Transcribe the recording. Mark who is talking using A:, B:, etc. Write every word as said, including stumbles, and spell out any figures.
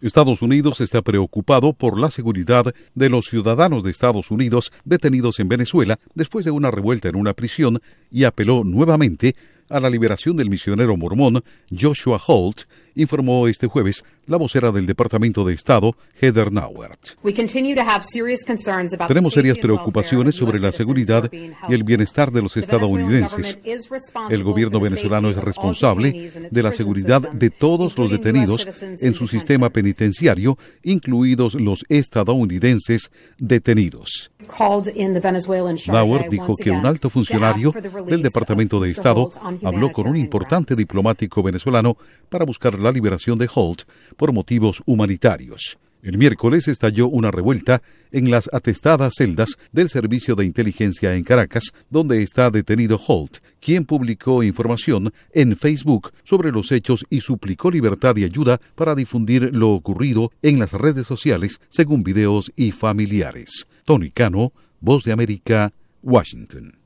A: Estados Unidos está preocupado por la seguridad de los ciudadanos de Estados Unidos detenidos en Venezuela después de una revuelta en una prisión y apeló nuevamente a la liberación del misionero mormón Joshua Holt, informó este jueves la vocera del Departamento de Estado, Heather Nauert. Tenemos serias preocupaciones sobre la seguridad y el bienestar de los estadounidenses. El gobierno venezolano es responsable de la seguridad de todos los detenidos en su sistema penitenciario, incluidos los estadounidenses detenidos. Nauert dijo que un alto funcionario del Departamento de Estado habló con un importante diplomático venezolano para buscar la liberación de Holt por motivos humanitarios. El miércoles estalló una revuelta en las atestadas celdas del Servicio de Inteligencia en Caracas, donde está detenido Holt, quien publicó información en Facebook sobre los hechos y suplicó libertad y ayuda para difundir lo ocurrido en las redes sociales, según videos y familiares. Tony Cano, Voz de América, Washington.